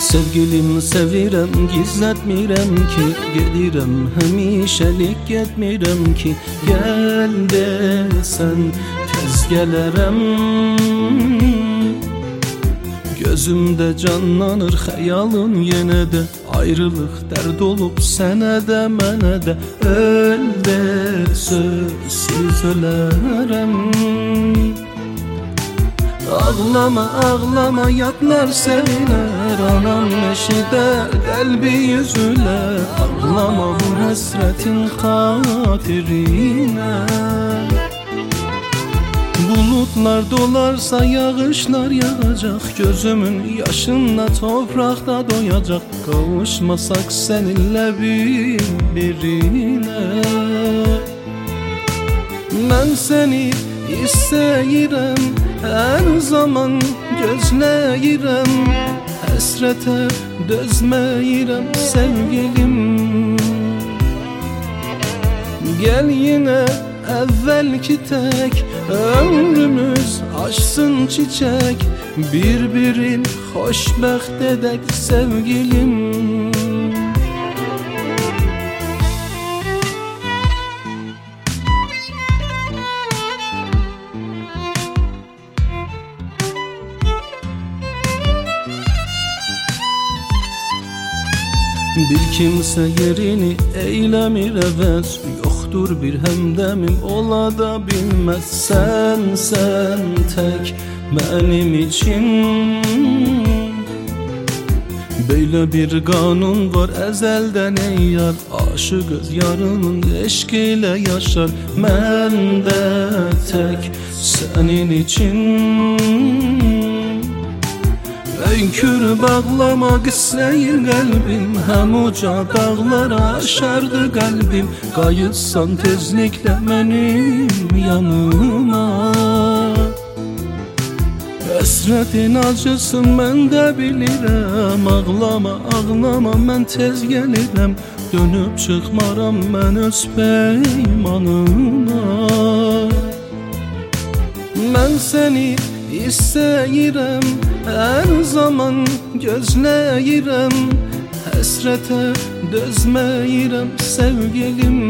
Sevgilim sevirəm, gizlətmirəm ki, gedirəm həmişəlik getmirəm ki, gəl desən tez gələrəm. Gözümdə canlanır xəyalın yenə də, ayrılıq dərd olub sənə də mənə də, öl de sözsüz ölərəm. Ağlama ağlama yadlar sevilər, anam eşidər qəlbi yüzülər. Ağlama bu həsrətin xatirinə. Bulutlar dolarsa yağışlar yağacaq, gözümün yaşınla toprakda doyacaq. Qavuşmasak səninlə bir-birinə. Mən səni istəyirəm, hər zaman gözləyirəm, həsrətə dözməyirəm sevgilim. Gəl yenə əvvəlki tək, ömrümüz açsın çiçək, bir-birin xoşbəxt edək sevgilim. Bir kimsə yerini eyləmir əvəz, yoxdur bir həmdəmim ola da bilməz. Sən tək mənim için. Belə bir qanun var əzəldən ey yar, aşıq öz yarının eşq ilə yaşar. Mən də tək sənin için. Öykür bağlama qıssayır qəlbim, həm uca dağlara aşardı qəlbim. Qayıtsan tezliklə mənim yanıma. Həsrətin acısın mən də bilirəm, ağlama ağlama mən tez gəlirəm. Dönüb çıxmaram mən öz peymanıma. Mən səni istəyirəm, hər zaman gözləyirəm, həsrətə dözməyirəm sevgilim.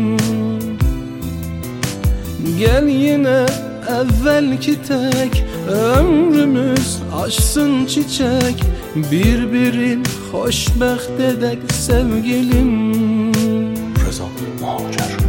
Gəl yenə əvvəlki tək, ömrümüz açsın çiçək, bir-birin xoşbəxt edək sevgilim. Rıza Macar.